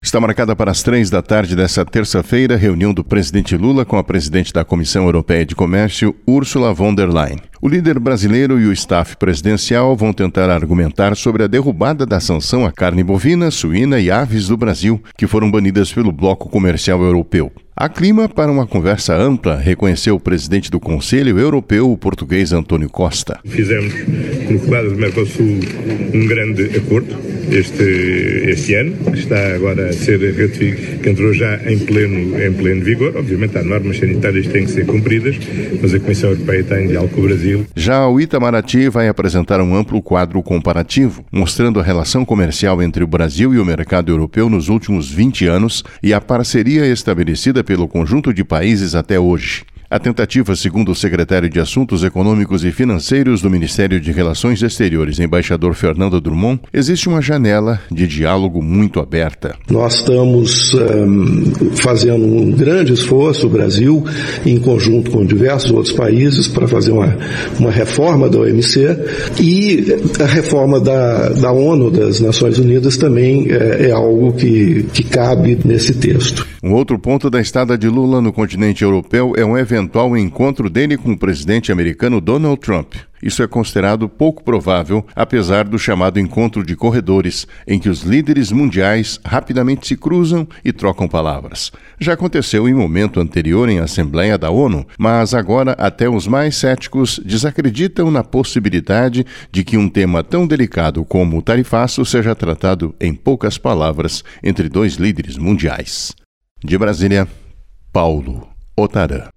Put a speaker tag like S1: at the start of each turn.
S1: Está marcada para as 15h desta terça-feira a reunião do presidente Lula com a presidente da Comissão Europeia de Comércio, Ursula von der Leyen. O líder brasileiro e o staff presidencial vão tentar argumentar sobre a derrubada da sanção à carne bovina, suína e aves do Brasil, que foram banidas pelo Bloco Comercial Europeu. Há clima para uma conversa ampla, reconheceu o presidente do Conselho Europeu, o português António Costa.
S2: Fizemos no quadro do Mercosul um grande acordo este ano, que está agora a ser ratificado, que entrou já em pleno vigor. Obviamente há normas sanitárias que têm que ser cumpridas, mas a Comissão Europeia está em diálogo com o Brasil.
S1: Já o Itamaraty vai apresentar um amplo quadro comparativo, mostrando a relação comercial entre o Brasil e o mercado europeu nos últimos 20 anos e a parceria estabelecida pelo conjunto de países até hoje. A tentativa, segundo o secretário de Assuntos Econômicos e Financeiros do Ministério de Relações Exteriores, embaixador Fernando Drummond, existe uma janela de diálogo muito aberta.
S3: Nós estamos fazendo um grande esforço, o Brasil, em conjunto com diversos outros países, para fazer uma reforma da OMC, e a reforma da ONU, das Nações Unidas, também é algo que cabe nesse texto.
S1: Um outro ponto da estada de Lula no continente europeu é um eventual encontro dele com o presidente americano Donald Trump. Isso é considerado pouco provável, apesar do chamado encontro de corredores, em que os líderes mundiais rapidamente se cruzam e trocam palavras. Já aconteceu em momento anterior em Assembleia da ONU, mas agora até os mais céticos desacreditam na possibilidade de que um tema tão delicado como o tarifaço seja tratado em poucas palavras entre dois líderes mundiais. De Brasília, Paulo Otarã.